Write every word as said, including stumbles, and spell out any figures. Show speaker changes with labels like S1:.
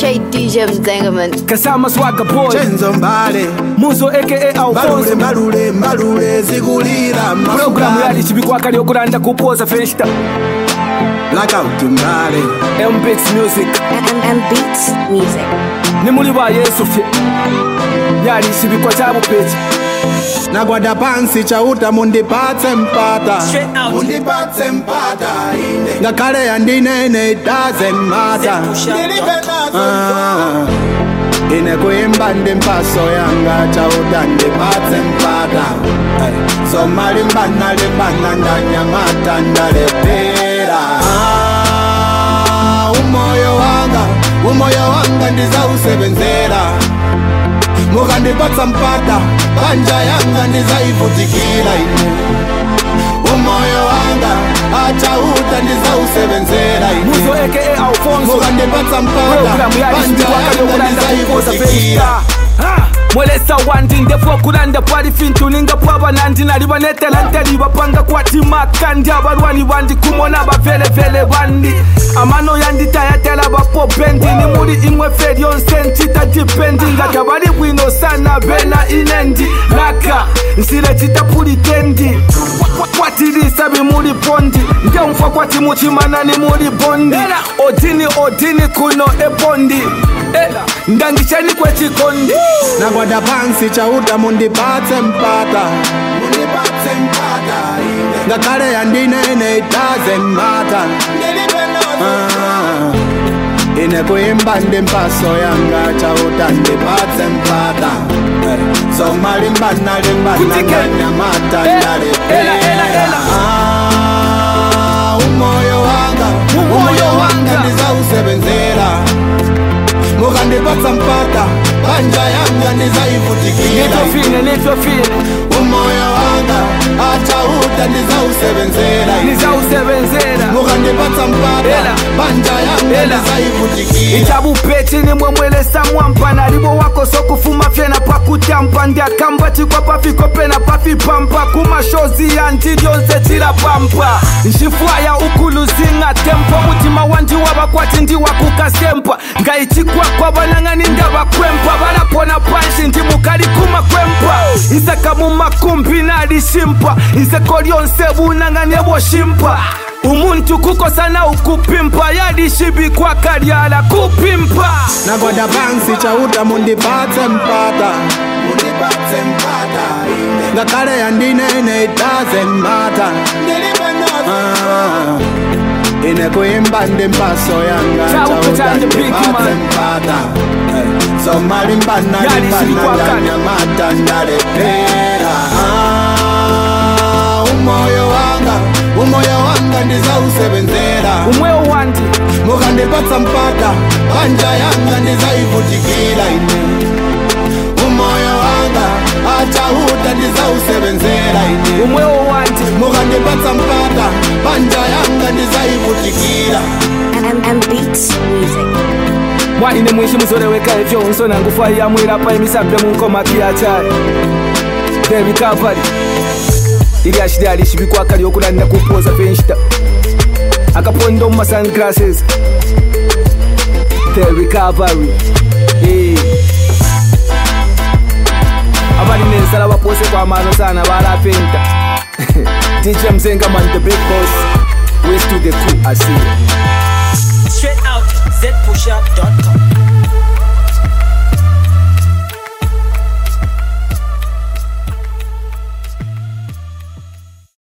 S1: Appreciate D J Mzengaman.
S2: Kasama Swagga Boy
S3: Chenzo Mbale
S2: Muzo aka Alfonso
S3: Mbalule mbalule zigulira
S2: Programu yali chibikwa kali okulanda kupoza festa
S3: Blackout Mbale
S2: M-Beats Music
S1: M-Beats Music
S2: Ni muli ba Yesu fye Yali chibikwa chabu pechi
S3: Nagwada pansi chauta mundipatse mpata Mundipatse mpata Ngakale yandinene it doesn't matter ah. Ine kuimba ndi mpaso yanga chauta ndipatse mpata So malimbana limbana ndanyamata ndalepera ah. Umoyo wanga, umoyo wanga ndizausebenzera Mukandipatsa mpata, banja yanga ndizaivutikira ine Umoyo wanga, achauta ndizausebenzera ine
S2: Muzo aka Alfonso
S3: Mukandipatsa mpata, banja yanga ndizaivutikira
S2: Mwelesa wandi ndefo kulanda pwali fintu ninga pwaba nandi naliba netelanteli bapanga kwati makandi abalwani bandi kumona bavele vele bandi amano yandi tayatela bapo bendi ni muri imwe ferion senti ta dipendi ngata bali bwino sana bena inendi laka nsire chitapuli tendi kwati lisabi muri bondi nge mfa kwati muchimana ni muri bondi odini odini kuno ebondi ndangishani kwe chikondi
S3: Nagwada pansi chauta mundipatse mpata Mundipatse mpata Ngakale yandinene it doesn't matter ah. Ine kuimba ndi mpaso yanga chauta ndipatse mpata So malimbana limbana ndanyamata ndalepera ah. Umoyo wanga, umoyo wanga ndizausebenzera Mukandipatsa mpata, banja yanga ndizaivutikira
S2: Nitofine, nitofine
S3: Umoyo wanga, achauta ndizausebenzera
S2: Nizausebenzera
S3: Mukandipatsa mpata, banja yanga ndizaivutikira
S2: Ichabu pechi ni mwemwelesa mwampa Nalibo wako so kufuma fyena pa kutampa Ndia kamba chikwa pafi kopena pafi pampa Kuma shozi ya ntidyonse chila pampa Nshifwaya ukulu zinga tempo Mutima wanji wabakwati ndi wakukasempa Ngaichikwa kwa banangani ndaba kwempa Balapona panshi ndi mukali kuma kwempa Isaka mumakumbi nali shimpa Iseko lyonse bunangani ebo shimpa Umuntu kukosa na ukupimpa Yadi shibi kwa karyala kupimpa
S3: Nagwada pansi chauta mundipatse mpata Mundipatse mpata Ngakale yandinene it doesn't matter ah. Ine kuimba ndi mpaso yanga chauta ndipatse mpata So malimbana limbana ndanyamata ndalepera ah. Umoyo wanga, umoyo wanga ndizausebenzera
S2: Umweo wandi
S3: Mukandipatsa mpata, banja yanga ndizaivutikira ine Umoyo wanga, achauta ndizausebenzera ine
S2: Umweo wandi
S3: Mukandipatsa mpata, banja yanga ndizaivutikira
S1: M-Beats Music
S2: Mwani ne mwishi muzore weka efyo unsona ngufa ya mwira pa imisabe munkoma kiachari The recovery Ili ashidi alishibikwa kali okulanda kupoza fenshita Akapondo mma sunglasses The recovery hey. Abali nensala bapose kwa mano sana bala fenta D J Mzengaman the big boss West to the cool I see
S4: Straight out z push up dot com